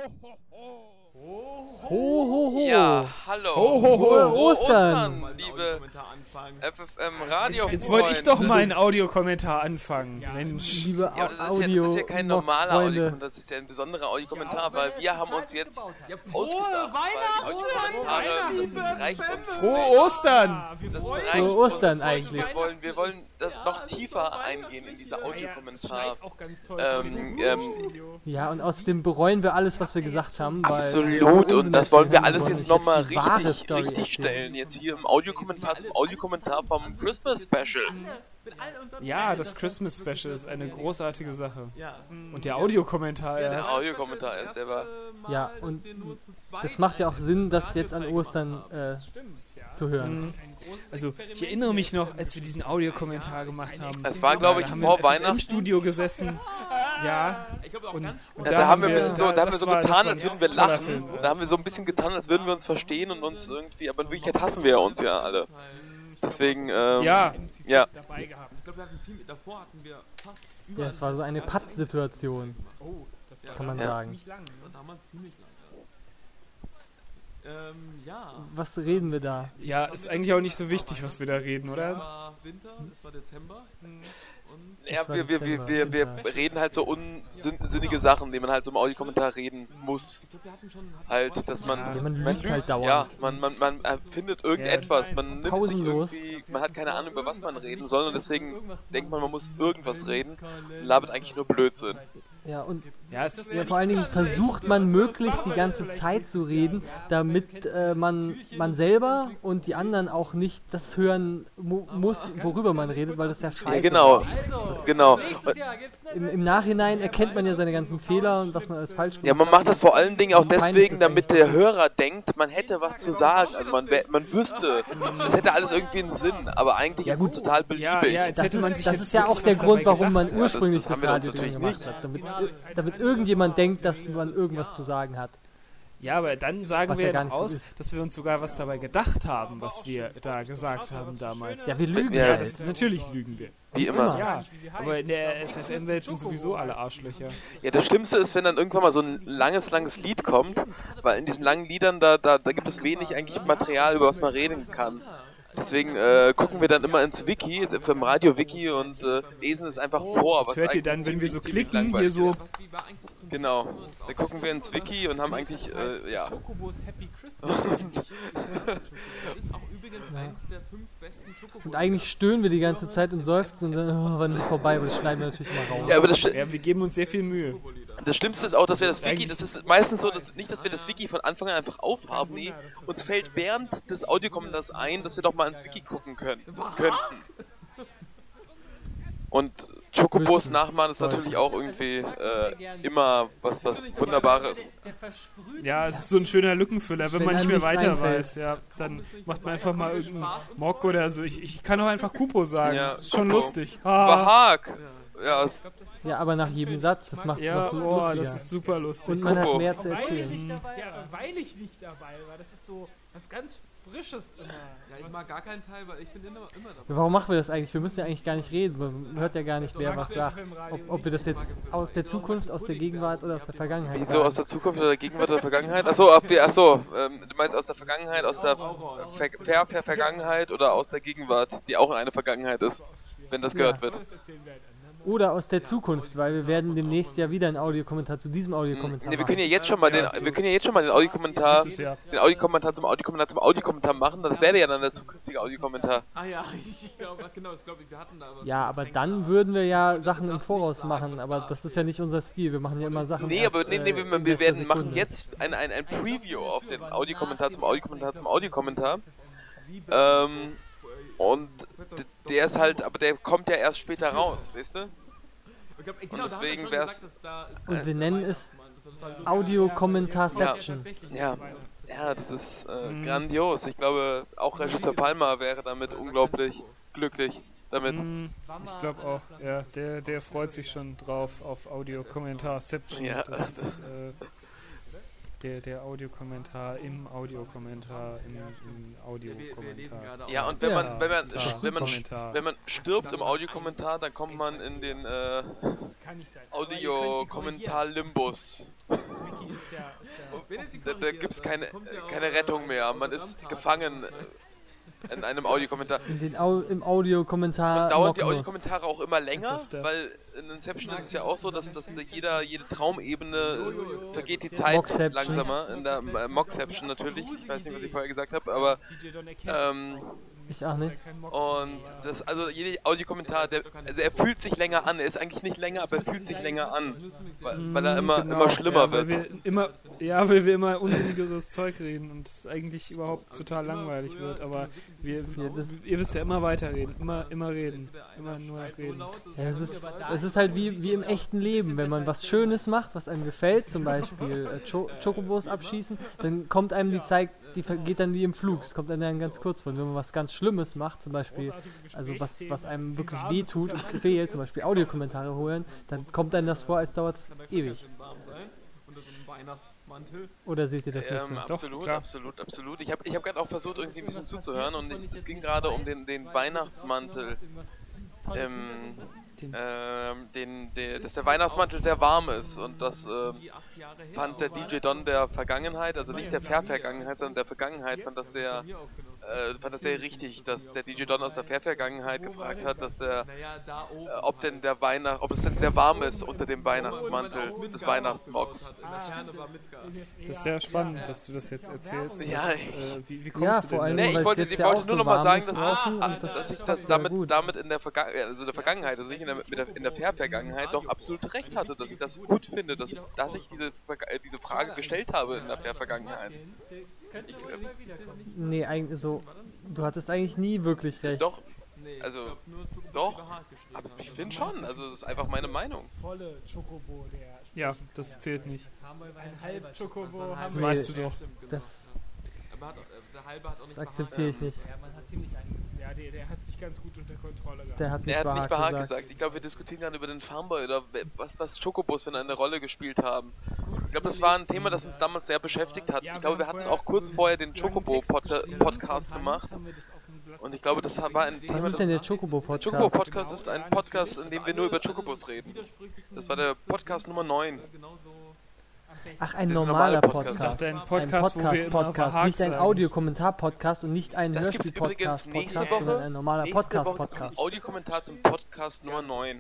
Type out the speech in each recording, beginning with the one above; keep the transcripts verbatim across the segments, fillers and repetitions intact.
Ho, ho, ho. Ja, hallo. Ho, ho, ho. Frohe Ostern. Ostern, liebe F F M Radio. Jetzt, jetzt wollte ich doch mal einen Audiokommentar anfangen. Ja, Mensch. Liebe Ja, das ist, Audio, ja, das ist ja kein normaler Freunde. Audiokommentar, das ist ja ein besonderer Audiokommentar, weil wir haben uns jetzt ausgedacht, weil Audiokommentare, das reicht uns. Frohe Ostern! Das reicht Frohe uns. Ostern eigentlich. Wir wollen, wir wollen das noch tiefer eingehen in dieser Audiokommentar. Ähm, ähm, Ja, und außerdem bereuen wir alles, was wir gesagt haben. Weil Absolut, und das wollen wir alles jetzt nochmal die wahre richtig, Story richtig erzählen. stellen. Jetzt hier im Audiokommentar zum Audiokommentar vom Christmas Special. Ja, das Christmas Special ist eine großartige Sache. Und der Audiokommentar Der erst. Audiokommentar ist, der war... Ja, und das macht ja auch Sinn, das jetzt an Ostern äh, zu hören. Also, ich erinnere mich noch, als wir diesen Audiokommentar gemacht haben. Das war, glaube ich, Da haben vor wir im Weihnachten. Studio gesessen. Ja. Und, und Ja, da haben wir ein bisschen so, da haben wir das so war- das getan, war als ein würden wir toller lachen. Film. Da haben wir so ein bisschen getan, als würden wir uns verstehen und uns irgendwie, aber in Wirklichkeit hassen wir ja uns ja alle. Deswegen, ähm, Ja. ja. dabei gehabt. Ich glaube, wir hatten ziemlich, davor hatten wir fast Ja, es war so eine Patt-Situation, Oh, das war kann man Ja. sagen. ziemlich lang. das war damals ziemlich lang. Ja. Ähm, ja. Was reden wir da? Ja, ist eigentlich auch nicht so wichtig, was wir da reden, Es oder? war Winter, es war Dezember. Und Ja, Das war wir, wir, wir, Dezember, wir, wir Winter. reden halt so unsinnige Sachen, die man halt so im Audiokommentar reden muss. ich glaube, wir hatten schon... Hatten Halt, dass man... Ja, man Man lügt halt ja, dauernd. man, man, man erfindet irgendetwas, man nimmt sich Pausenlos. irgendwie, man hat keine Ahnung, über was man reden soll und deswegen denkt man, man muss irgendwas reden, labert eigentlich nur Blödsinn. Ja, und Ja, es ja, vor allen Dingen versucht man möglichst die ganze Zeit zu reden, damit äh, man, man selber und die anderen auch nicht das hören mu muss, worüber man redet, weil das ja scheiße Ja, genau, ist. genau. Im, Im Nachhinein erkennt man ja seine ganzen Fehler und was man alles falsch gemacht Ja, man macht das vor allen Dingen auch Peinlich deswegen, ist damit eigentlich der alles. Hörer denkt, man hätte was zu sagen. Also man, wär- man wüsste, das hätte alles irgendwie einen Sinn, aber eigentlich Ja, ist gut. es total beliebig. Ja, ja, jetzt Das hätte man sich ist, das jetzt ist ja auch wirklich der was Grund, dabei warum man gedacht hat. ursprünglich das haben das wir Radio doch drin natürlich gemacht hat. Damit, damit irgendjemand denkt, dass man irgendwas zu sagen hat. Ja, aber dann sagen Was wir ja ja gar noch nicht so aus, ist. dass wir uns sogar was dabei gedacht haben, was wir da gesagt haben damals. Ja, wir lügen Ja, Ja, halt. das, natürlich lügen wir. Wie immer. Ja, aber in der F F M-Welt sind sowieso alle Arschlöcher. Ja, das Schlimmste ist, wenn dann irgendwann mal so ein langes, langes Lied kommt, weil in diesen langen Liedern, da, da, da gibt es wenig eigentlich Material, über was man reden kann. Deswegen äh, gucken wir dann immer ins Wiki, ins F M Radio-Wiki und äh, lesen es einfach vor. Das hört ihr dann, wenn wir so klicken, hier so... was, wie war eigentlich das Konzept? Genau, dann gucken wir ins Wiki und haben eigentlich, äh, ja. Chocobos Happy Christmas. Das ist auch übrigens eins der fünf besten Schokobos. Und eigentlich stöhnen wir die ganze Zeit und seufzen und dann, oh, wann ist es vorbei, aber das schneiden wir natürlich mal raus. Ja, aber das, Sch- Ja, wir geben uns sehr viel Mühe. das Schlimmste ist auch, dass wir das Wiki, das ist meistens so, dass nicht, dass wir das Wiki von Anfang an einfach aufhaben, nee, uns fällt während des Audiokommentars ein, dass wir doch mal ins Wiki gucken können, könnten. Und Chocobos Müssen. nachmachen ist natürlich auch irgendwie äh, immer was, was Wunderbares. Ja, es ist so ein schöner Lückenfüller, wenn, Wenn man nicht einem mehr nichts weiter einfällt. weiß. Ja, dann macht man einfach mal irgendeinen Mock oder so. Ich, ich kann auch einfach Kupo sagen. Ja, ist schon Kupo. lustig. Ah, Bahag! Ja, es- Ja, aber nach jedem Satz, das macht es ja, noch oh, lustiger. das ist super lustig. Und man hat Kupo. mehr zu Weil ich erzählen. nicht dabei war, weil ich nicht dabei war. Das ist so was ganz Frisches immer. Ja, ich mag gar keinen Teil, weil ich bin immer, immer dabei. Warum machen wir das eigentlich? Wir müssen ja eigentlich gar nicht reden. Man hört ja gar nicht, wer was sagt. Ob, ob wir das jetzt aus der Zukunft, aus der Gegenwart oder aus der Vergangenheit Wieso sagen. aus der Zukunft oder der Gegenwart oder der Vergangenheit? Achso, ob wir, achso, ähm, du meinst aus der Vergangenheit, aus der Ver Ver Ver Vergangenheit oder aus der Gegenwart, die auch eine Vergangenheit ist, wenn das gehört Ja. wird. Das erzählen wir halt anderen. Oder aus der Zukunft, weil wir werden demnächst ja wieder einen Audiokommentar zu diesem Audiokommentar Nee, wir können ja machen. jetzt schon mal den, wir können ja jetzt schon mal den Audiokommentar, Das ist ja- den Audiokommentar zum Audiokommentar zum Audiokommentar machen. Das wäre ja dann der zukünftige Audiokommentar. Ah ja, ich glaube, genau, das glaube ich, wir hatten da was. Ja, aber dann würden wir ja Sachen im Voraus machen, aber das ist ja nicht unser Stil. Wir machen ja immer Sachen Nee, erst, aber nee, nee, äh, wir, in wir letzter werden machen Sekunde. jetzt ein, ein, ein Preview auf den Audiokommentar zum Audiokommentar zum Audiokommentar. Ähm, und d- der ist halt, aber der kommt ja erst später raus, weißt du? Ich glaub, ey, genau, Und da haben wir deswegen schon wär's- gesagt, dass da ist Und wir nennen es Mann, das ist total lustig. Audiokommentarception. Ja, ja, das ist äh, grandios. Ich glaube, auch Regisseur Palmer wäre damit unglaublich glücklich damit. Mm, ich glaube auch. Ja, der, der freut sich schon drauf auf Audio-Kommentar-Seption. Ja. Das ist, äh, Der, der Audiokommentar im Audiokommentar im, im Audiokommentar. Ja, und wenn Ja, man, wenn man, total. wenn man, Kommentar. wenn man stirbt im Audiokommentar, dann kommt man in den äh, Das kann nicht sein. Aber ihr könnt sie Audiokommentar-Limbus. korrigieren. Das Wiki ist ja, ist ja Wenn ihr sie Da, da korrigiert, gibt's dann keine, kommt ihr auch, keine äh, Rettung mehr. Man ist Gesamthaken gefangen raus, ne? in einem Audiokommentar. In den Au im Audiokommentar. Und dauern die Mocknuss. Audiokommentare auch immer länger, Ganz öfter. weil in Inception ist es ja auch so, dass, dass jeder, jede Traumebene vergeht die Zeit Mockception. langsamer. In der äh, Mockception natürlich, ich weiß nicht, was ich vorher gesagt habe, aber D J Don erkennt ähm, Ich auch nicht. und das, also jeder Audiokommentar, der, also er fühlt sich länger an, er ist eigentlich nicht länger, aber er fühlt sich länger an, weil, weil er immer, Genau, immer schlimmer ja, weil wird. wir immer, ja, weil wir immer unsinnigeres Zeug reden und es eigentlich überhaupt total langweilig wird, aber wir, Ja, das- ihr wisst ja, immer weiterreden, immer, immer reden, immer nur reden. Ja, es ist, es ist halt wie, wie im echten Leben. Wenn man was Schönes macht, was einem gefällt, zum Beispiel äh, Cho Chocobos abschießen, dann kommt einem die Zeit, die vergeht dann wie im Flug. Es kommt einem dann ganz kurz vor. Und wenn man was ganz Schlimmes macht, zum Beispiel, also was, was einem wirklich wehtut und quält, zum Beispiel Audiokommentare holen, dann kommt einem das vor, als dauert es ewig. Unter so einem Weihnachtsmantel. Oder seht ihr das nicht so? Ähm, absolut, klar. absolut, absolut. Ich habe ich hab gerade auch versucht, irgendwie ein bisschen zuzuhören und ich, es ging gerade um den, den Weihnachtsmantel. Ähm, Den- ähm, den, den, dass der Weihnachtsmantel sehr warm ist und das ähm, Die acht Jahre her, fand der aber D J Don der Vergangenheit, also nicht der Fair-Vergangenheit, sondern der Vergangenheit, fand das sehr, hier aufgenommen. äh, fand das sehr richtig, dass der D J Don aus der Fair-Vergangenheit gefragt hat, dass der, Naja, da oben. äh, ob denn der Weihnacht, ob es denn sehr warm ist unter dem Weihnachtsmantel des Weihnachtsmocks. Das ist sehr spannend, dass du das jetzt erzählst. Ja, dass, ich- äh, wie, wie kommst Ja, du vor denn allem, Nee, da- ich weil es wollte, jetzt ich ja wollte auch nur so noch mal warm sagen, ist dass, draußen ah, und das dass ich passt das ja damit, gut. damit in der Vergangenheit, also der Vergangenheit, also nicht in der, mit der, in der Fair-Vergangenheit, doch absolut recht hatte, dass ich das gut finde, dass ich, dass ich diese, Verga- äh, diese Frage gestellt habe in der Fair-Vergangenheit. Nee, eigentlich so. Du hattest eigentlich nie wirklich recht. Doch, Nee, Also, ich glaub, nur Chocobo doch, Hart geschrieben aber hat. ich finde schon, also es ist einfach meine Meinung. volle Chocobo, der Ja, das zählt nicht. ein halb Chocobo Das haben Das Nee. wir. weißt du doch. Stimmt, genau. Der- Ja. Aber hat, auch- äh, der halbe hat auch Das nicht akzeptiere ich nicht. Ja, man hat ziemlich einen. Ja, der, der hat sich ganz gut unter Kontrolle gehabt. Der hat nicht Er hat nicht wahr Bahar gesagt. gesagt. Ich glaube, wir diskutieren dann über den Farmboy oder we- was, was Chocobos für eine Rolle gespielt haben. Ich glaube, das war ein Thema, das uns damals sehr beschäftigt hat. Ich glaube, wir hatten auch kurz vorher den Chocobo-Podcast gemacht. Und ich glaube, das war ein Thema, Was ist das... denn der Chocobo-Podcast? Chocobo-Podcast ist ein Podcast, in dem wir nur über Chocobos reden. Das war der Podcast Nummer neun. Ach, ein Der normaler normale Podcast. Ich Podcast. dachte, ein Ein Podcast, wo wir immer Podcast-Podcast, verhakt nicht ein sagen. Audiokommentar-Podcast und nicht ein Das gibt's übrigens nächste Hörspiel-Podcast, Woche. sondern ein normaler Nächste Woche gibt's Podcast-Podcast. einen Audiokommentar zum Podcast Nummer neun.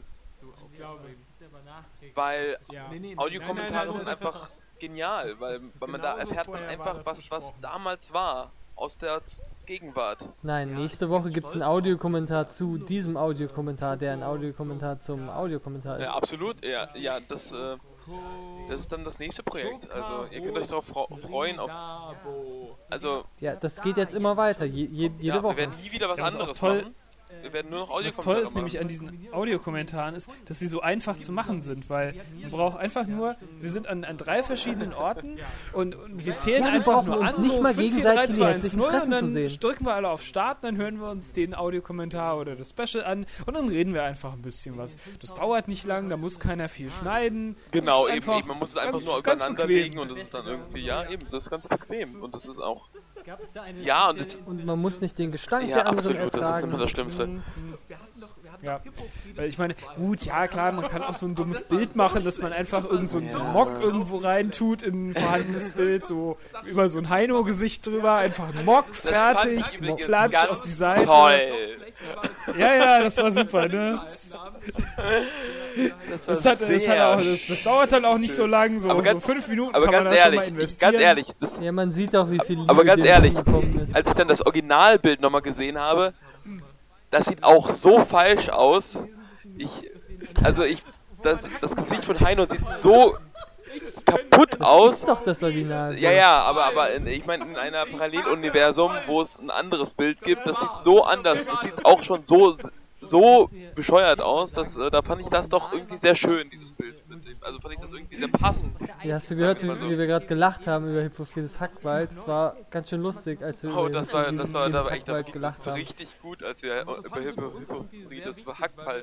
Weil Ja. Nee, nee, Audiokommentare nein, nein, sind das- einfach genial, weil, weil man da genauso erfährt man vorher war einfach, das was, was besprochen. damals war, aus der Z- Gegenwart. Nein, nächste Woche gibt es einen Audiokommentar zu diesem Audiokommentar, der ein Audiokommentar zum Audiokommentar Ja, ist. absolut, ja, ja, das, äh, das ist dann das nächste Projekt. Also ihr könnt euch darauf fro- freuen, auf, also Ja, das geht jetzt immer weiter, je, je, jede ja, wir Woche. werden nie wieder was Ja, was auch anderes toll- machen. Wir werden nur noch Was Audiokommentare toll ist nämlich machen. an diesen Audiokommentaren ist, dass sie so einfach zu machen sind, weil man braucht einfach nur, wir sind an, an drei verschiedenen Orten und, und wir zählen Ja, wir einfach brauchen nur uns an, nicht so mal fünf, vier, gegenseitig drei, in die zwei, eins, hässlichen null, Fressen und dann zu sehen. drücken wir alle auf Start, dann hören wir uns den Audiokommentar oder das Special an und dann reden wir einfach ein bisschen was. Das dauert nicht lang, da muss keiner viel schneiden. Genau, Das ist eben, einfach eben, man muss es einfach ganz- nur ganz übereinander bequem. legen und das ist dann irgendwie, ja, eben, das ist ganz bequem und das ist auch, Gab es da eine ja, und spezielle- das, Und man muss nicht den Gestank ja, der anderen absolut, das ist immer ertragen. das Schlimmste. Wir hatten doch, wir hatten Ja. doch Hip-Hop-Videos Weil ich meine, gut, ja klar, man kann auch so ein dummes Bild machen, dass man einfach irgend so, ein- so einen Mock irgendwo reintut in ein vorhandenes Bild, so über so ein Heino-Gesicht drüber, einfach ein Mock, Das fertig, fand ich übrigens Klatsch ganz auf die Seite. Toll. Ja, ja, das war super, ne? Das, war Das, hat, das, sehr hat auch, das, das dauert dann auch nicht so lang, so, Aber ganz- so fünf Minuten Aber kann man ganz da schon mal ehrlich, ich, investieren. ganz ehrlich, das, Ja, man sieht auch, wie viel Liebe Aber ganz dem ehrlich, zugekommen ist. als ich dann das Originalbild nochmal gesehen habe, das sieht auch so falsch aus. Ich, also ich, das, das Gesicht von Heino sieht so kaputt Das aus. ist doch das Original. Ja, ja, aber, aber in, ich meine, in einer Paralleluniversum, wo es ein anderes Bild gibt, das sieht so anders, das sieht auch schon so, so bescheuert aus, dass, äh, da fand ich das doch irgendwie sehr schön, dieses Bild. mit dem- Also fand ich das irgendwie sehr passend. Ja, hast du gehört, wie, Mal so. wie wir gerade gelacht haben über Hippophiles Hackwald? Das war ganz schön lustig, als wir Oh, über das war, das war, da war echt Hackwald gelacht so haben. richtig gut, als wir über Hippo- Hippophiles Hackwald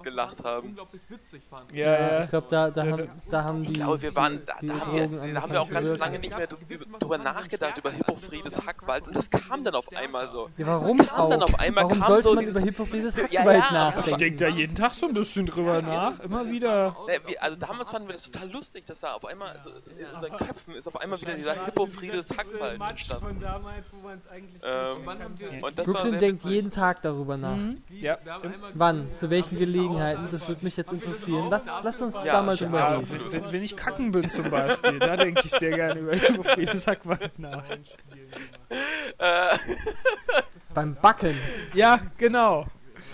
gelacht haben. unglaublich witzig fand. Ja, ja. Ich glaube, da, da, Da- haben, da haben die. Ich glaube, wir waren, da, die da, haben Drogen wir, da haben wir auch angefangen ganz zu lange wirken. nicht mehr drü- drüber nachgedacht, über Hippofriedes Hackwald, und das kam dann auf einmal so. Ja, warum kam dann auch? auf einmal, Warum kam sollte so man dieses- über Hippofriedes Ja, Hackwald ja, Ich nachdenken? denke da jeden Tag so ein bisschen drüber nach, immer wieder. Ne, wir, also damals fanden wir das total lustig, dass da auf einmal, also in unseren Köpfen ist auf einmal wieder dieser Hippofriedes Hackwald Matsch entstanden. von damals, wo man es eigentlich Ähm, Wann haben wir, Und das Brooklyn war denkt sehr jeden Tag darüber nach. Ja. wir haben einmal Wann? Zu welchen Gelegenheiten? Das würde mich jetzt interessieren. Lass, lass uns Ja, da mal ja, drüber Ja, reden. wenn, wenn, wenn ich kacken bin zum Beispiel, da denke ich sehr gerne über Hippofriedes Hackwald nach. äh, Beim Backen. Ja, genau.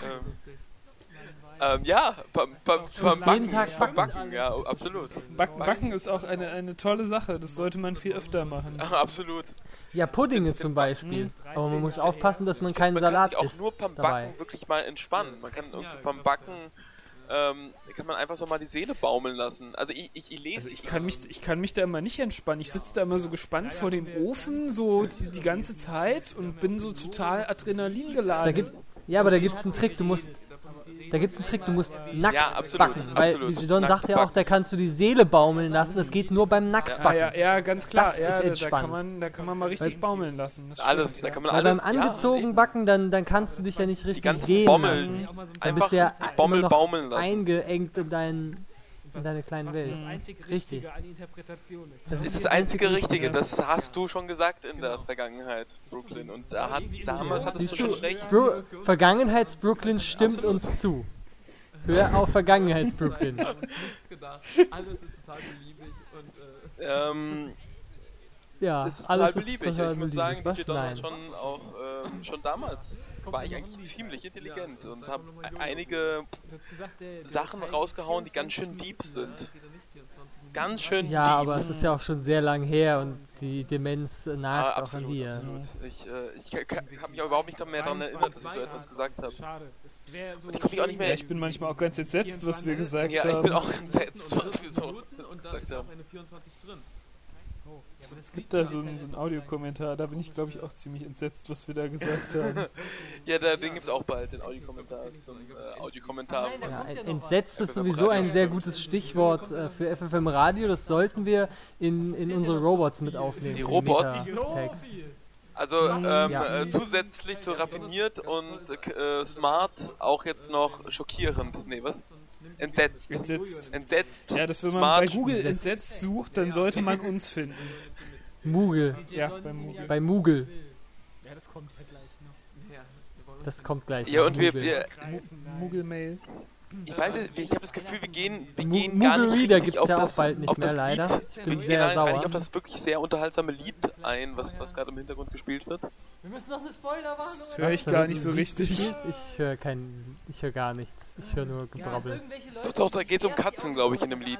ähm, ja, beim, beim, beim tust Backen, jeden Tag beim backen. Backen, ja, absolut. Backen, Backen ist auch eine, eine tolle Sache, das sollte man viel öfter machen. Absolut. Ja, Puddinge zum Beispiel. Aber man muss aufpassen, dass man keinen Man Salat kann sich auch isst nur beim dabei. Backen wirklich mal entspannen. Man kann irgendwie beim Backen, ähm, kann man einfach so mal die Seele baumeln lassen. Also ich, ich, ich lese, Also ich kann mich, ich kann mich da immer nicht entspannen. Ich sitze da immer so gespannt vor dem Ofen, so die, die ganze Zeit und bin so total Adrenalin geladen. Da gibt, ja, aber da gibt es einen Trick. Du musst, da gibt's einen Trick. Du musst nackt Ja, absolut, backen. Weil, absolut. wie John Nackt sagt ja auch, backen. da kannst du die Seele baumeln lassen. Das geht nur beim ah, Nacktbacken. ja, ja, ganz klar. Das ja, ist da, da, entspannt. kann man, da kann man mal richtig Weil- baumeln lassen. Das alles, stimmt, da ja. kann man Weil alles. beim angezogen backen, dann, dann kannst du dich ja nicht richtig ganzen gehen Bommeln. lassen. auch mal so ein Dann Einfach bist du ja die Bommel immer noch baumeln lassen. eingeengt in, dein, in deine kleine was Welt. das einzig Richtig. Richtige an Interpretation ist. Das Das ist ist die das einzige einzige Richtige, Richtige. das hast du schon gesagt in der Vergangenheit, Brooklyn. Und da hat, damals hattest Siehst du du, schon recht. Bro Vergangenheits-Brooklyn stimmt uns zu. Hör auf Vergangenheits-Brooklyn. wir haben uns nichts gedacht. Alles ist total beliebig und äh, Ähm, Ja, das ist alles total ist beliebig. total Ich muss sagen, beliebig. D J Was? Don hat Nein. schon auch, ähm, schon damals war ich eigentlich ziemlich intelligent und habe einige Du hast gesagt, der, der Sachen Teil rausgehauen, die ganz schön vierundzwanzig deep sind. geht er nicht vierundzwanzig Minuten. Ganz schön Ja, deep. aber es ist ja auch schon sehr lang her und die Demenz äh, Ah, nagt auch an absolut, dir. absolut. Ich, äh, ich habe mich auch überhaupt nicht mehr daran erinnert, dass ich so etwas gesagt habe. Schade. Das wär so Und ich komm mich auch nicht mehr- Ja, ich bin manchmal auch ganz entsetzt, was wir gesagt Ja, ich haben. bin auch entsetzt, Und was vierzehn wir so Minuten und da gesagt ist auch haben. eine vierundzwanzig drin. Es gibt da so einen, so einen Audiokommentar, da bin ich glaube ich auch ziemlich entsetzt, was wir da gesagt haben. Ja, der, den gibt's auch bald, den Audiokommentar. Zum äh, Audiokommentar. Ja, ent- entsetzt ist sowieso ein sehr gutes Stichwort äh, für F F M Radio. Das sollten wir in, in unsere Robots mit aufnehmen. Die in Robots? Meta-Tags. Also ähm, Ja. äh, zusätzlich zu raffiniert und äh, smart auch jetzt noch schockierend. Nee, was? Entsetzt. Entsetzt. Entsetzt. Ja, dass wenn man smart. bei Google entsetzt sucht, dann sollte man uns finden. Moogle. Ja, bei Google. Bei Moogle. Ja, das kommt ja gleich noch. Ja, wir wollen uns Das kommt gleich. Ja, noch, und wir, Moogle. wir Google Mail. ich weiß nicht, ich habe das Gefühl, wir gehen, wir Mo- gehen gar Moogle nicht Reader richtig gibt's auf ja auch das, bald nicht auf mehr, das leider. Lied. Ich Wir bin gehen sehr gar sauer. nicht auf das wirklich sehr unterhaltsame Lied ein, was, was gerade im Hintergrund gespielt wird. Wir müssen noch eine Spoilerwarnung. Das höre ich gar nicht so richtig. Ich höre kein, ich höre gar nichts. Ich höre nur Gebrabbel. Doch, doch, da geht's um Katzen, glaube ich, in dem Lied.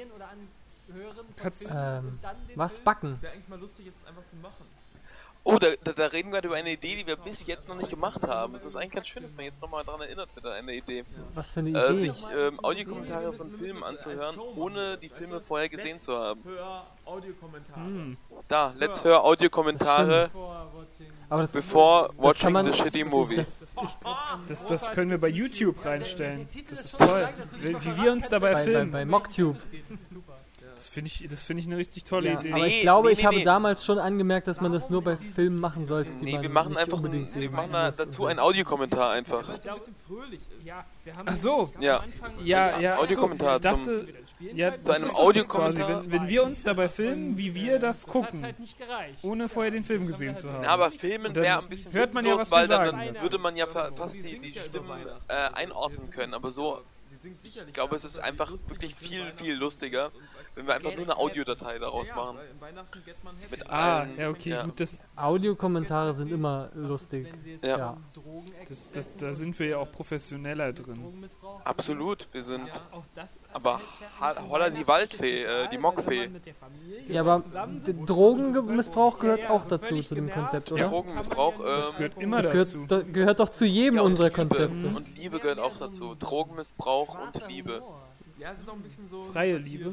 Katzen. Ähm, was backen? Es wäre eigentlich mal lustig, es einfach zu machen. Oh, da, da, da reden wir gerade über eine Idee, die wir bis jetzt noch nicht gemacht haben. Es ist eigentlich ganz schön, dass man jetzt nochmal daran erinnert wird, an eine Idee. Was für eine Äh, Idee? sich ähm, Audiokommentare von Filmen anzuhören, ohne die Filme vorher gesehen zu haben. Hör Audiokommentare. Hm. Da, let's hör Audiokommentare, Aber das, bevor das watching kann man. the shitty movie. Das, ich, Das, das können wir bei YouTube reinstellen. Das ist toll. Wie, wie wir uns dabei bei, bei, filmen. bei MockTube. Das finde ich, das finde ich eine richtig tolle Ja, Idee. aber ich Nee, glaube, nee, ich nee, habe nee. damals schon angemerkt, dass man das nur bei Filmen machen sollte, die Nee, man wir machen nicht einfach, unbedingt wir sehen machen da muss dazu und einen so. Audiokommentar einfach. Weil es ja ein bisschen fröhlich ist. Ja, wir haben Ach so. Ja. Ja, ja, ach so, Audiokommentar ich dachte, ja, Zu das einem ist doch das quasi, Audiokommentar. wenn, wenn wir uns dabei filmen, wie wir das Das hat gucken, halt nicht gereicht. ohne vorher den Film gesehen zu haben. Ja, aber Filmen Und dann wäre ein bisschen hört man ja, witzlos, was wir weil dann, sagen dann dazu. würde man ja fa- fast die, die Stimmen äh, einordnen können, aber so, Sie singt sicherlich ich glaube, es ist einfach wirklich viel, viel lustiger, wenn wir einfach nur eine Audiodatei daraus machen. Weil in Weihnachten geht man happy. Mit Ah, allen, ja, okay, ja. gut, das, Audiokommentare sind immer lustig. Ja. Ja. das, das, da sind wir ja auch professioneller drin. Absolut, wir sind, Auch das aber ha holla die Waldfee, äh, die Mockfee. Ja, aber d- Drogenmissbrauch gehört auch dazu, zu dem Konzept, oder? Drogenmissbrauch, Das ähm, gehört immer Das dazu. gehört, da, gehört doch zu jedem ja, und unserer Liebe. Konzepte. Und Liebe gehört auch dazu. Drogenmissbrauch und Liebe. Ja, es ist auch ein bisschen so. Freie Satire Liebe. da drin.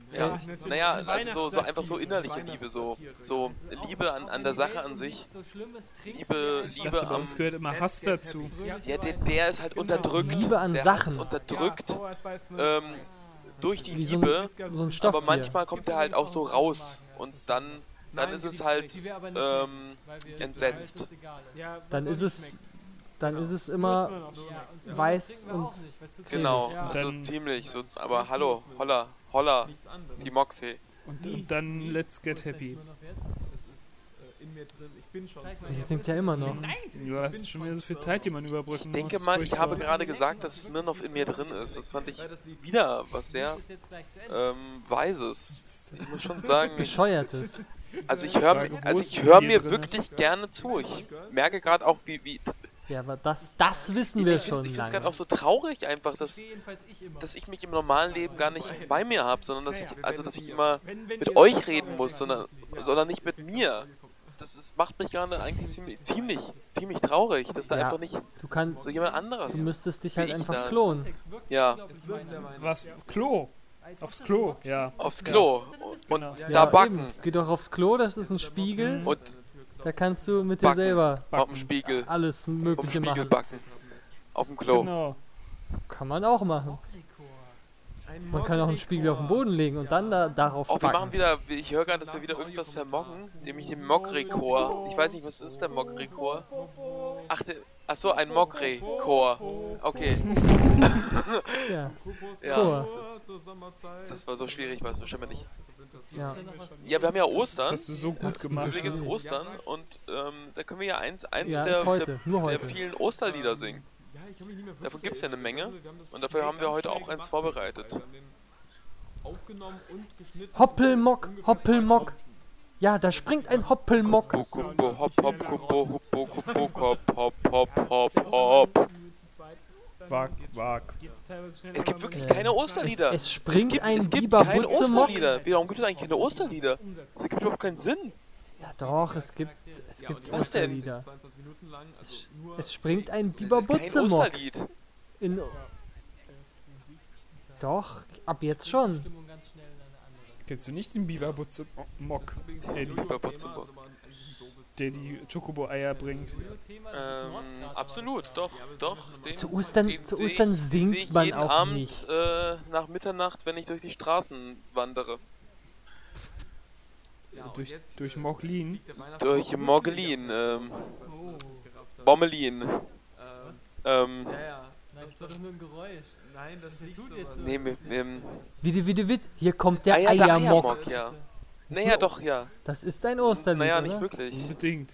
Ja, natürlich. naja, Ein also so, so einfach so Weihnachtssatire. innerliche Liebe, so, so Liebe an, an der Sache an sich, So schlimmes Trinken. Liebe, Ich Liebe dachte, bei am, uns gehört immer Hass dazu. ja, der, der ist halt unterdrückt, Liebe an der Sachen. ist unterdrückt, Ja, Howard beißt mir ähm, Eis. durch die Wie so Liebe, ein, so ein aber Stofftier. manchmal kommt der halt auch so raus und dann, dann ist es halt, Die wir aber nicht ähm, schmecken, weil wir- entsetzt. weil es uns egal ist. Ja, Dann was ist auch es, nicht schmeckt. dann ist es Muss immer man auch schmecken. weiß und genau, cremig. also Dann- ziemlich, so, aber hallo, holla, holla, Nichts anderes. die Mockfee. Und, und dann Let's Get Happy. Das ist äh, in mir drin. Ich bin schon. Die singt ja immer noch. Du hast schon wieder so viel Zeit, die man überbrücken Ich denke muss. mal, ich habe Furchtbar. gerade gesagt, dass Smirnoff in mir drin ist. Das fand ich wieder was sehr ähm, Weises. Ich muss schon sagen, ich, Bescheuertes. also ich höre Frage, wo also es ich höre in mir dir drin wirklich ist. gerne zu. Ich merke gerade auch, wie, wie Ja, aber das, das wissen wir ich schon finde es lange. gerade auch so traurig einfach, dass, dass ich mich im normalen Leben gar nicht bei mir habe, sondern dass ich, also dass ich immer Wenn, wenn mit ihr euch es reden muss, sondern, sondern nicht mit mir. Das ist, macht mich gerade eigentlich ziemlich, ziemlich, ziemlich traurig, dass da Ja. einfach nicht Du kannst, so jemand anderes. du müsstest dich Wie halt ich einfach das. klonen. Ja, Was? Klo? Aufs Klo, ja. aufs Klo und Genau. da Ja, backen eben. Geh doch aufs Klo, das ist ein Spiegel. und Da kannst du mit dir backen. selber auf dem Spiegel, alles auf dem Mögliche Spiegel machen. backen. Auf dem Klo. Genau. Kann man auch machen. Man kann auch einen Spiegel auf den Boden legen und dann da, darauf Oh, wir machen backen. wieder, ich höre gerade, dass wir wieder irgendwas vermocken, nämlich den Mockrekor. Ich weiß nicht, was ist der Mockrekor? Ach, der, ach so, ein Mockrekor. Okay, Ja, ja, Chor. das, Zur Sommerzeit. das war so schwierig, weiß ich scheinbar nicht. ja. Ja, wir haben ja Das Ostern, hast du so gut Das ist gemacht. so übrigens schwierig. Ostern, und ähm, da können wir ja eins, eins Ja, der, ist heute, der, nur der heute. vielen Osterlieder singen. Ja, ich kann mich nicht mehr wirklich Davon gibt's ja eine Menge, erinnern. Wir haben das und dafür haben wir ganz heute schnell auch eins gemacht. vorbereitet. Wir haben den Aufgenommen und geschnitten. Hoppelmock, Hoppelmock. Ja, da springt ein Hoppelmock. Kubo, kubo, hopp, hopp, kubo, huppo, kubo, hopp, hopp, hopp, hopp, hopp. Wag, wag. Es gibt wirklich Ja. keine Es, Osterlieder. es springt gibt, ein es gibt Biber keine Butzemock. Osterlieder. Warum gibt es eigentlich keine Osterlieder? Das ergibt überhaupt keinen Sinn. Ja doch, es gibt, es Ja, gibt und Was denn? Osterlieder. zweiundzwanzig Minuten lang. Also nur Es springt ein Das Biber ist kein Butzemock. Osterlied. In Doch, ab jetzt schon. Kennst du nicht den Biberbutze Mock, der die, Biber Butzemock. der die Chocobo-Eier bringt? Ähm, absolut, doch, doch. Den, Zu Ostern, den zu seh ich- Ostern seh singt ich man jeden auch Abend, nicht. Äh, nach Mitternacht, wenn ich durch die Straßen wandere. Durch, durch Mocklin. Durch Morgelin, ähm, Oh. Bommelin. Ähm, Ja, ja. Nein, das war doch nur ein Geräusch. Nein, das tut tut sowas. jetzt so. nee, mit, ähm, Witte, witte, witt. Hier kommt der ah ja, der Eiermock. Eiermock, ja. Naja, So. doch, ja. Das ist ein Osterlied, Naja, nicht oder? wirklich. Unbedingt.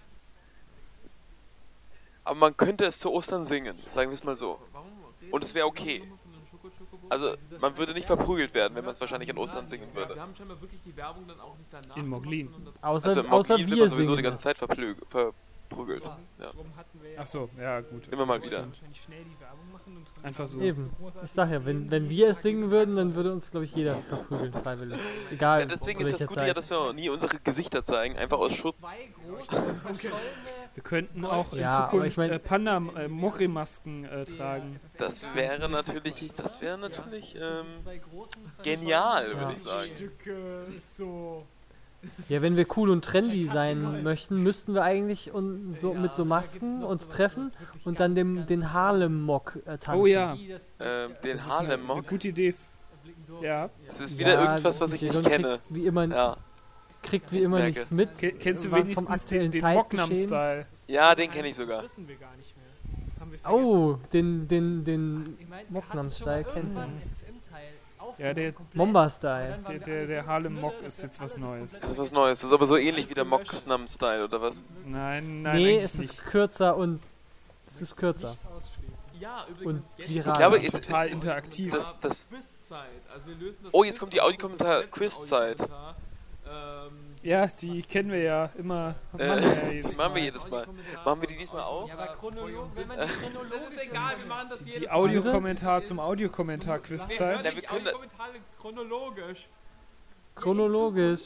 Aber man könnte es zu Ostern singen, sagen wir es mal so. Warum Und es wäre okay. Also, man würde nicht verprügelt werden, wenn man es wahrscheinlich an Ostern singen Ja, würde. wir haben scheinbar wirklich die Werbung dann auch nicht danach. In Moglin. gemacht, sondern Außer, Also, im außer Moglin wird wir man sowieso singen die ganze es. Zeit verplü- verprügelt. Ja. Darum hatten wir ja Achso, ja gut. Immer mal wieder. wahrscheinlich schnell die Werbung machen und Einfach so. Eben. Ich sag ja, wenn, wenn wir es singen würden, dann würde uns, glaube ich, jeder verprügeln, freiwillig. Egal, Ja, deswegen zu ist das welcher Gute ja, Zeit. dass wir nie unsere Gesichter zeigen, einfach aus Schutz. Wir könnten auch in Ja, aber Zukunft ich mein- äh, Panda-Mokri-Masken äh, tragen. Das wäre natürlich, das wäre natürlich ähm, genial, Ja. würde ich sagen. Stücke ist so. Ja, wenn wir cool und trendy sein möchten, müssten wir eigentlich un, so, mit so Masken uns treffen und dann dem, den Harlem-Mock äh, tanzen. Oh ja, Ähm, den das ist eine, Harlem eine Mock. gute Idee. Ja. Das ist wieder Ja, irgendwas, was ich D J nicht Don kenne. Kriegt wie immer, Ja. kriegt wie immer Merke. nichts mit. Ke kennst du was vom wenigstens den, aktuellen den Zeitgeschehen. Mocknam-Style? Ja, den kenne ich sogar. Das wissen wir gar nicht mehr. Das haben wir vergessen. Oh, den, den, den Mocknam-Style kennt man. Ja, der, Momba-Style. der, der, der Harlem-Mock ist jetzt was Neues. Das ist was Neues. Das ist aber so ähnlich wie der Mocknam-Style, oder was? Nein, nein, Nee, eigentlich es nicht. ist kürzer und es ist kürzer Ja, und übrigens, jetzt viral. Ich glaube, Und total interaktiv. Das, das, Quizzeit. Also wir lösen das Oh, jetzt kommt die Quiz Audiokommentar- aus, das letzte Quizzeit. Audiokommentar. Ähm, Ja, die kennen wir ja immer. Äh, Machen wir ja die jedes machen wir Mal. jedes Mal. Machen wir die diesmal auch? Ja, aber chronologisch, wenn man das ist egal, wir machen das jedes Die Mal. Audiokommentar zum Audiokommentar-Quizzeit. Ja, wir können- Audiokommentare chronologisch. Chronologisch.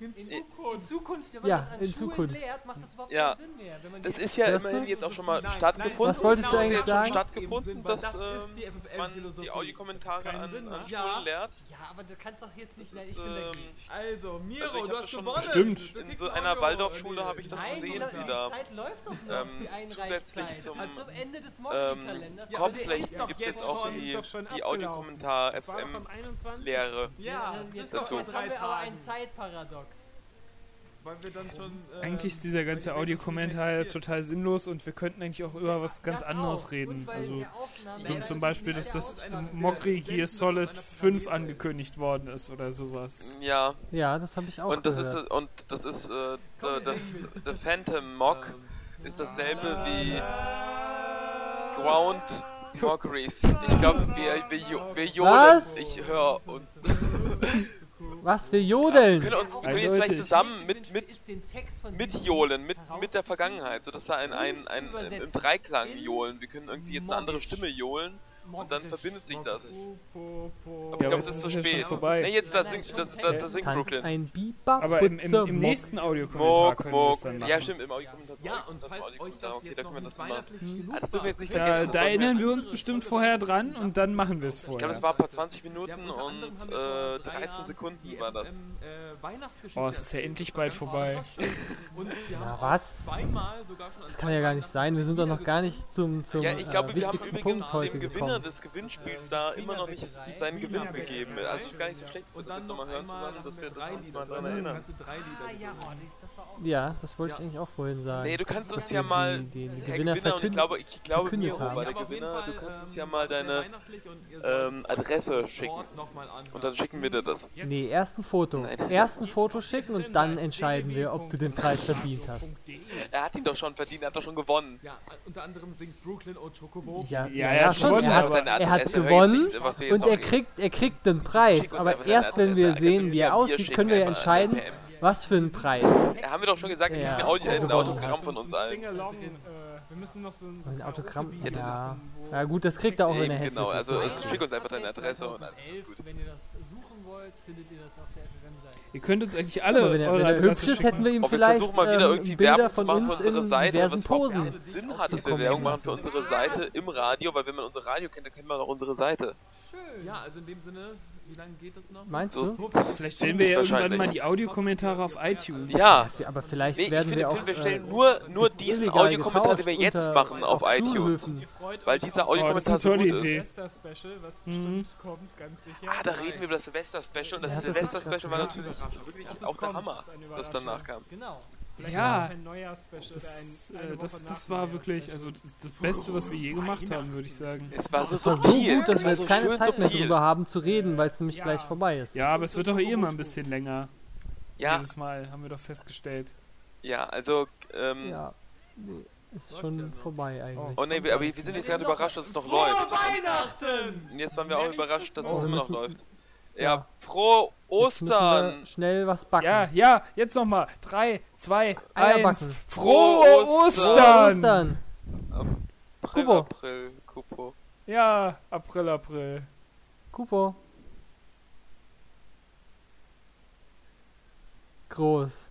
In In- Zukunft. In Zukunft, wenn man Ja, das an in Schulen Zukunft. lehrt, macht das überhaupt Ja. keinen Sinn mehr. Wenn man Das die- ist ja Hörst immerhin du? jetzt auch schon mal Nein, stattgefunden. nein, Was wolltest du Das ist eigentlich jetzt schon sagen? stattgefunden, Weil dass das ähm, ist die F F man L-Philosophie. die Audiokommentare keinen an, Sinn an macht. Schulen Ja. lehrt. Ja, aber du kannst doch jetzt nicht... Das Nein, ist, ich bin ähm, dagegen. Also, Miro, Also ich hab du hast das schon gewonnen. Stimmt. Du In kriegst so ein einer Audio. Waldorfschule Nee. habe ich das Nein, gesehen, die, die die da Zeit läuft doch noch, ähm, die zusätzlich Einreichzeit. zum, Also zum Ende des ähm, Mocki-Kalenders. Ja, aber der Kopflächen ist doch gibt es jetzt jetzt auch schon- die, ist doch schon die abgelaufen. Audiokommentar Das war doch am F M einundzwanzigsten Lehre. Ja, jetzt, das jetzt, ist doch dazu. vor jetzt drei haben wir aber ein Tagen. Zeitparadox. Weil wir dann schon... äh, Eigentlich ist dieser ganze weil die Audiokommentar ja Welt total sinnlos und wir könnten eigentlich auch über was ganz Das anderes auch. reden. Und weil Also der Aufnahme- so, Ja, zum ist Beispiel, nicht dass der das Ausschlag. Mokri Der- Gear das Solid ist einer fünf Planet. angekündigt worden ist oder sowas. Ja, Ja, das habe ich auch und das ist gehört. und das ist äh, Komm, wir der, singen mit. der Phantom Mock ähm, ist dasselbe wie Ground Mockeries. Ich glaube, wir, wir, jo- wir jodeln. Was? Ich höre uns. Was für Wir Jodeln? können, uns, wir können jetzt Eindeutig. vielleicht zusammen mit, mit, ist den Text von mit diesem Jolen, mit, herauszufinden mit der Vergangenheit, sodass da ein, ein, und ein, zu ein im übersetzen Dreiklang in johlen. Wir können irgendwie jetzt eine andere Moggisch. Stimme johlen und dann Moggisch. verbindet sich das. Po, po, po. Aber Ja, ich aber glaube, es es ist ist zu ja schon spät. vorbei. Nee, jetzt da Nein, nein, singt, schon das, Text. das, das Es singt tanzt Brooklyn. ein Biber, Aber im, im, Putze, im Mock. nächsten Audiokommentar Mog, können wir das Mog. dann machen. Ja, stimmt, im Audiokommentar. Ja, und das falls euch Audiokommentar. das Okay, jetzt da noch können wir nicht das mal. weihnachtlich genug Ah, das dürfen wir jetzt nicht Da, vergessen. da das erinnern sollten wir uns bestimmt vorher dran und dann machen wir es Ich glaube, vorher. das war vor zwanzig Minuten Ja, unter anderem und haben wir äh, vor drei dreizehn Jahren Sekunden die war das. F M, äh, Weihnachtsgeschichte Oh, es ist ja erzählt. endlich Das war bald ganz vorbei. toll. Und wir Na haben auch was? zweimal sogar schon Das kann ja gar nicht sein. Wir sind doch noch gar nicht zum, zum Ja, ich glaube, äh, wir haben wichtigsten übrigens Punkt heute dem Gewinner gekommen. des Gewinnspiels da immer noch nicht seinen Gewinn gegeben. Also es ist gar nicht so schlecht, dass wir und das dann jetzt noch nochmal hören einmal zusammen, haben dass wir wir das drei uns Lieder, mal so dran eine erinnern. ganze drei Lieder Ah ja, gesungen. oh, nee, das war auch... Ja, das wollte ich Ja. eigentlich auch vorhin sagen. Nee, du dass- kannst dass uns wir ja mal, die, die, die Herr Gewinner Gewinner, und ich verkünden. glaube, ich glaube verkündet Miro haben. war der Aber auf jeden Gewinner, Fall, du kannst uns ähm, ja mal sehr deine weihnachtlich und ihr sollt ähm, Adresse sofort schicken. noch mal anhören. Und dann schicken wir dir das. Nee, erst ein Foto. Nein. Erst ein Foto schicken und dann entscheiden wir, ob du den Preis verdient hast. Er hat ihn doch schon verdient, er hat doch schon gewonnen. Ja, unter anderem singt Brooklyn und Chocobo. Ja, Ja, ja, er hat schon. gewonnen, Er hat, aber- er hat Adresse höre ich gewonnen nicht, was wir jetzt und er auch- kriegt, er kriegt den Preis. Schick uns Aber einfach erst deine wenn wir Adresse. sehen, Wir wie er schicken aussieht, können wir ja einfach entscheiden, eine P M. was für einen Preis. Ja, haben wir doch schon gesagt, wir Ja, kriegen ein, Audio, ein gewonnen Autogramm hast. von uns Zum allen. Sing-Along, äh, wir müssen noch so ein, so Ein Autogramm, Karaoke-Video ja. machen, wo- Ja gut, das kriegt er auch, wenn er Eben, hässlich genau, ist. also Das ich ist- schick uns einfach deine Adresse und alles zweitausendelf, ist gut. Wenn ihr das suchen wollt, findet ihr das auf der F F M-Seite. Ihr könnt uns eigentlich alle Aber wenn er, eure wenn er Adresse hübsch ist, schicken. hätten wir ihm Ob wir vielleicht versuchen mal wieder ähm, irgendwie Bilder Werbung zu von machen uns für unsere in Seite, diversen was überhaupt Posen. keinen Sinn hat, dass wir zukommen Werbung machen lassen. für unsere Seite im Radio, weil wenn man unsere Radio kennt, dann kennt man auch unsere Seite. Schön. Ja, also in dem Sinne, wie lange geht das noch? Meinst So, du? das ist Vielleicht stellen wir ja irgendwann wahrscheinlich. mal die Audiokommentare auf iTunes. Ja, Ja, aber vielleicht nee, ich werden finde, wir auch finde, wir stellen äh, nur, nur diesen illegal Audiokommentar, den wir getauscht jetzt unter- machen, auf iTunes. Schulhöfen. Ihr freut Weil euch dieser auf Oh, das ist Audiokommentar eine so tolle gut Idee. ist. Silvester-Special, was Mhm. bestimmt kommt, ganz sicher. Ah, da reden wir über das Silvester-Special und das Ja, das ist Silvester-Special war grad natürlich wirklich Ob es auch der kommt, Hammer, ist eine das Überraschung. danach kam. Genau. Vielleicht Ja. auch ein Neujahr-Special. Das, oder ein, eine äh, das, Woche das nach war dem wirklich, Neujahr-Special. also das, das Beste, was wir je gemacht haben, würde ich sagen. Es war so Es war so subtil, gut, dass es wir war jetzt so keine schön Zeit mehr subtil. drüber haben zu reden, weil es nämlich Ja. gleich vorbei ist. Ja, aber es wird doch eh immer ein bisschen länger. Ja, Jedes Mal, haben wir doch festgestellt. ja, also, ähm, Ja, nee, ist schon vorbei eigentlich. oh nee, wir- aber wir sind jetzt gerade überrascht, dass es noch läuft. Weihnachten! Und jetzt waren wir auch überrascht, dass es Oh, wir immer noch müssen- läuft. ja. Ja, frohe Jetzt müssen wir Ostern! schnell was backen. Ja, ja, jetzt nochmal. Drei, zwei, Eier eins. backen. Frohe Frohe Ostern! Ostern! April, Kubo. April, Kupo. Ja, April, April. Kupo. Groß.